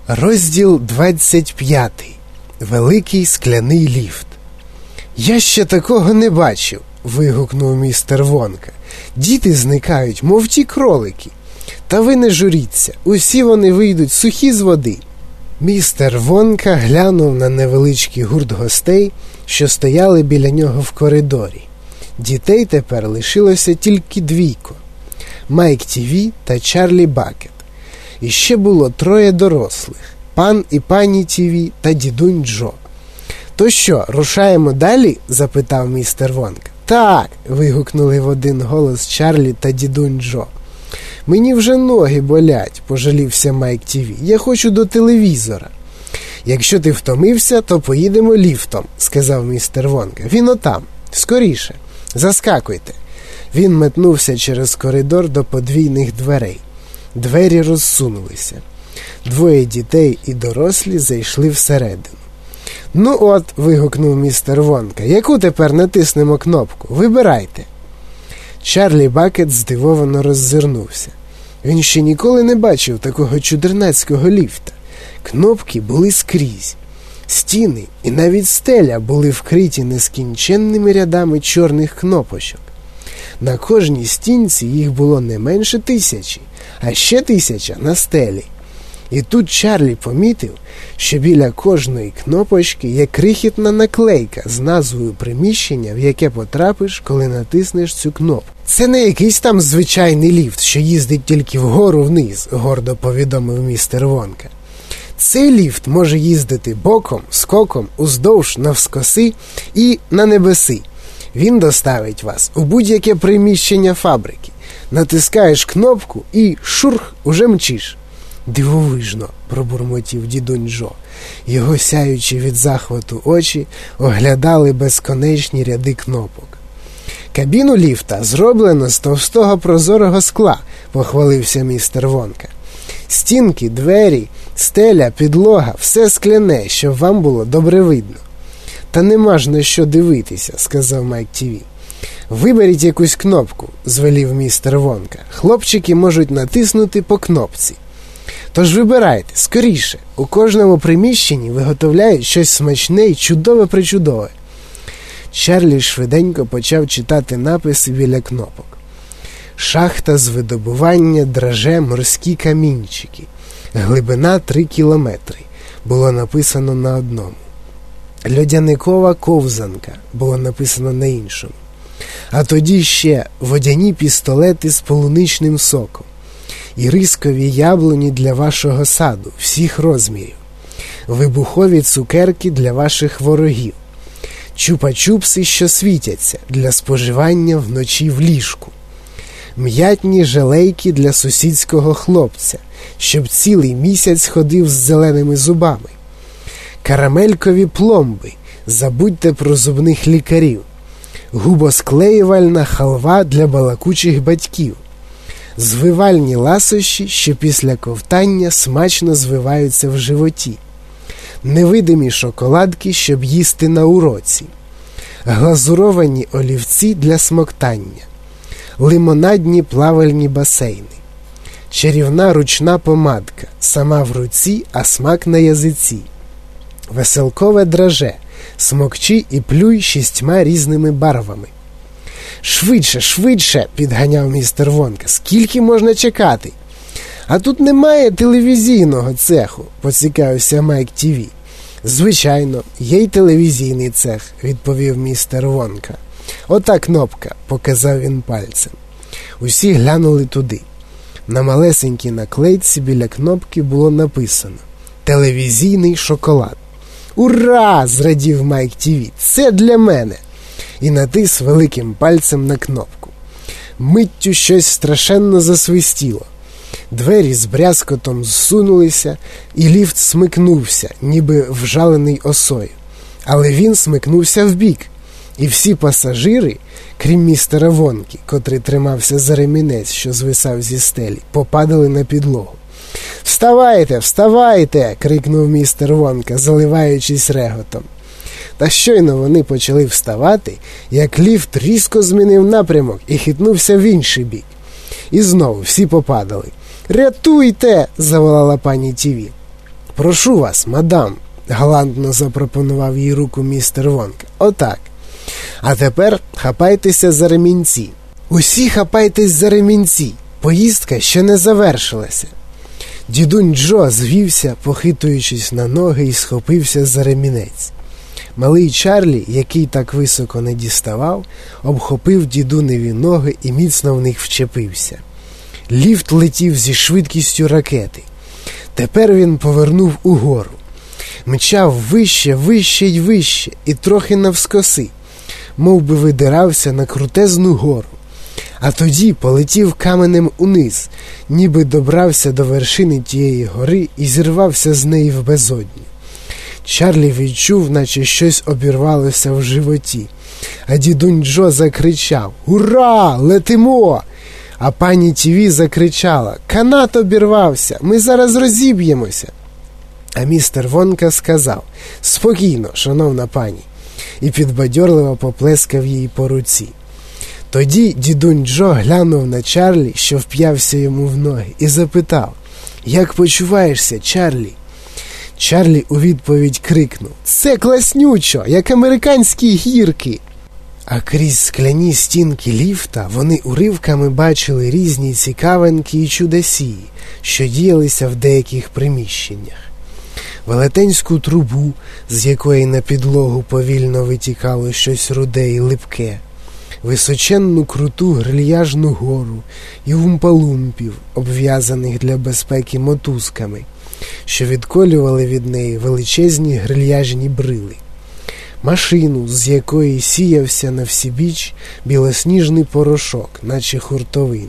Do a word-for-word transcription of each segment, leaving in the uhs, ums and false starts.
Розділ двадцять п'ятий. Великий скляний ліфт. «Я ще такого не бачив!» – вигукнув містер Вонка. «Діти зникають, мов ті кролики. Та ви не журіться, усі вони вийдуть сухі з води». Містер Вонка глянув на невеличкий гурт гостей, що стояли біля нього в коридорі. Дітей тепер лишилося тільки двійко – Майк Тіві та Чарлі Бакет. І ще було троє дорослих – пан і пані Тіві та дідунь Джо. «То що, рушаємо далі?» – запитав містер Вонка. «Так!» – вигукнули в один голос Чарлі та дідунь Джо. «Мені вже ноги болять», – пожалівся Майк Тіві. «Я хочу до телевізора». «Якщо ти втомився, то поїдемо ліфтом», – сказав містер Вонка. «Він отам. Скоріше. Заскакуйте». Він метнувся через коридор до подвійних дверей. Двері розсунулися. Двоє дітей і дорослі зайшли всередину. «Ну от», – вигукнув містер Вонка, – «яку тепер натиснемо кнопку? Вибирайте». Чарлі Бакет здивовано роззирнувся. Він ще ніколи не бачив такого чудернацького ліфта. Кнопки були скрізь. Стіни і навіть стеля були вкриті нескінченними рядами чорних кнопочок. На кожній стінці їх було не менше тисячі, а ще тисяча на стелі. І тут Чарлі помітив, що біля кожної кнопочки є крихітна наклейка з назвою приміщення, в яке потрапиш, коли натиснеш цю кнопку. «Це не якийсь там звичайний ліфт, що їздить тільки вгору-вниз», – гордо повідомив містер Вонка. «Цей ліфт може їздити боком, скоком, уздовж, навскоси і на небеси. Він доставить вас у будь-яке приміщення фабрики. Натискаєш кнопку і шурх, уже мчиш». «Дивовижно», – пробурмотів дідунь Джо. Його сяючі від захвату очі оглядали безконечні ряди кнопок. «Кабіну ліфта зроблено з товстого прозорого скла», – похвалився містер Вонка. «Стінки, двері, стеля, підлога – все скляне, щоб вам було добре видно». «Та нема ж на що дивитися», – сказав Майк Тіві. «Виберіть якусь кнопку», – звелів містер Вонка. «Хлопчики можуть натиснути по кнопці». «Тож вибирайте, скоріше, у кожному приміщенні виготовляють щось смачне і чудове-причудове». Чарлі швиденько почав читати написи біля кнопок. «Шахта з видобування драже морські камінчики. Глибина три кілометри» було написано на одному. «Льодяникова ковзанка» було написано на іншому. А тоді ще «водяні пістолети з полуничним соком» і «рискові яблуні для вашого саду всіх розмірів», «вибухові цукерки для ваших ворогів», «чупа-чупси, що світяться для споживання вночі в ліжку», «м'ятні желейки для сусідського хлопця, щоб цілий місяць ходив з зеленими зубами», «карамелькові пломби, забудьте про зубних лікарів», «губосклеювальна халва для балакучих батьків», «звивальні ласощі, що після ковтання смачно звиваються в животі», «невидимі шоколадки, щоб їсти на уроці», «глазуровані олівці для смоктання», «лимонадні плавальні басейни», «чарівна ручна помадка, сама в руці, а смак на язиці», «веселкове драже, смокчи і плюй шістьма різними барвами». «Швидше, швидше!» – підганяв містер Вонка. «Скільки можна чекати?» «А тут немає телевізійного цеху», – поцікавився Майк Тіві. «Звичайно, є й телевізійний цех», – відповів містер Вонка. «Ота кнопка», – показав він пальцем. Усі глянули туди. На малесенькій наклейці біля кнопки було написано «Телевізійний шоколад». «Ура!» – зрадів Майк Тіві. «Це для мене!» І натис великим пальцем на кнопку. Миттю щось страшенно засвистіло. Двері з брязкотом зсунулися, і ліфт смикнувся, ніби вжалений осою. Але він смикнувся вбік, і всі пасажири, крім містера Вонки, котрий тримався за ремінець, що звисав зі стелі, попадали на підлогу. «Вставайте, вставайте!» – крикнув містер Вонка, заливаючись реготом. Та щойно вони почали вставати, як ліфт різко змінив напрямок і хитнувся в інший бік. І знову всі попадали. «Рятуйте!» – заволала пані Тіві. «Прошу вас, мадам», – галантно запропонував їй руку містер Вонка. «Отак. А тепер хапайтеся за ремінці. Усі хапайтесь за ремінці. Поїздка ще не завершилася». Дідунь Джо звівся, похитуючись на ноги, і схопився за ремінець. Малий Чарлі, який так високо не діставав, обхопив дідуневі ноги і міцно в них вчепився. Ліфт летів зі швидкістю ракети. Тепер він повернув угору. Мчав вище, вище й вище, і трохи навскоси, мов би видирався на крутезну гору. А тоді полетів каменем униз, ніби добрався до вершини тієї гори і зірвався з неї в безодню. Чарлі відчув, наче щось обірвалося в животі, а дідунь Джо закричав: «Ура! Летимо!» А пані Тіві закричала: «Канат обірвався! Ми зараз розіб'ємося!» А містер Вонка сказав: «Спокійно, шановна пані!» і підбадьорливо поплескав їй по руці. Тоді дідунь Джо глянув на Чарлі, що вп'явся йому в ноги, і запитав: «Як почуваєшся, Чарлі?» Чарлі у відповідь крикнув: «Це класнючо, як американські гірки!» А крізь скляні стінки ліфта вони уривками бачили різні цікавинки і чудесії, що діялися в деяких приміщеннях. Велетенську трубу, з якої на підлогу повільно витікало щось руде і липке, височенну круту грильяжну гору і умпалумпів, обв'язаних для безпеки мотузками, що відколювали від неї величезні грильяжні брили, машину, з якої сіявся на всібіч білосніжний порошок, наче хуртовина,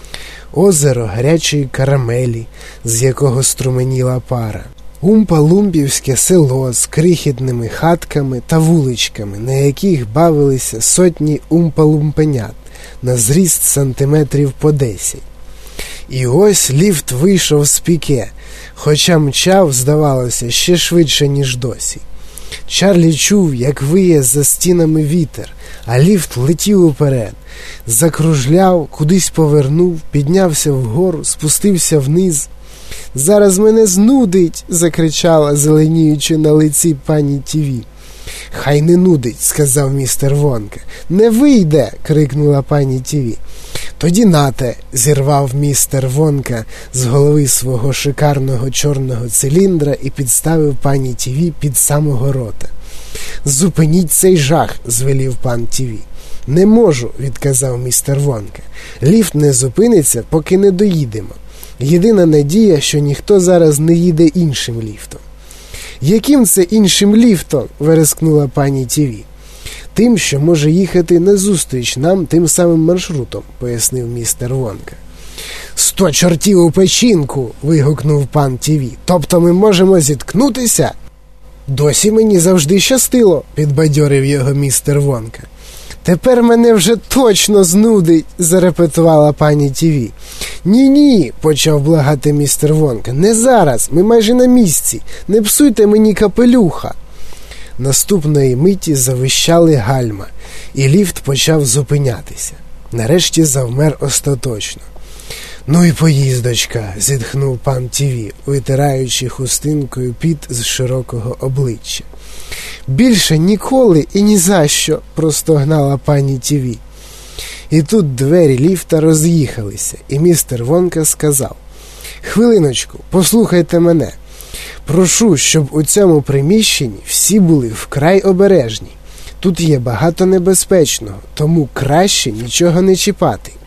озеро гарячої карамелі, з якого струменіла пара, умпалумпівське село з крихітними хатками та вуличками, на яких бавилися сотні умпалумпенят на зріст сантиметрів по десять. І ось ліфт вийшов з піке, хоча мчав, здавалося, ще швидше, ніж досі. Чарлі чув, як виє за стінами вітер, а ліфт летів уперед, закружляв, кудись повернув, піднявся вгору, спустився вниз. «Зараз мене знудить!» – закричала, зеленіючи на лиці пані Тіві. «Хай не нудить!» – сказав містер Вонка. «Не вийде!» – крикнула пані Тіві. «Тоді нате!» – зірвав містер Вонка з голови свого шикарного чорного циліндра і підставив пані Тіві під самого рота. «Зупиніть цей жах!» – звелів пан Тіві. «Не можу!» – відказав містер Вонка. «Ліфт не зупиниться, поки не доїдемо. Єдина надія, що ніхто зараз не їде іншим ліфтом». «Яким це іншим ліфтом?» – верескнула пані Тіві. «Тим, що може їхати назустріч нам тим самим маршрутом», – пояснив містер Вонка. «Сто чортів у печінку!» – вигукнув пан Тіві. «Тобто ми можемо зіткнутися?» «Досі мені завжди щастило», – підбадьорив його містер Вонка. «Тепер мене вже точно знудить», – зарепетувала пані Тіві. «Ні-ні», – почав благати містер Вонка. «Не зараз, ми майже на місці. Не псуйте мені капелюха». Наступної миті завищали гальма, і ліфт почав зупинятися. Нарешті завмер остаточно. «Ну і поїздочка», – зітхнув пан Тіві, витираючи хустинкою піт з широкого обличчя. «Більше ніколи і ні за що», – простогнала пані Тіві. І тут двері ліфта роз'їхалися, і містер Вонка сказав: «Хвилиночку, послухайте мене. Прошу, щоб у цьому приміщенні всі були вкрай обережні. Тут є багато небезпечного, тому краще нічого не чіпати.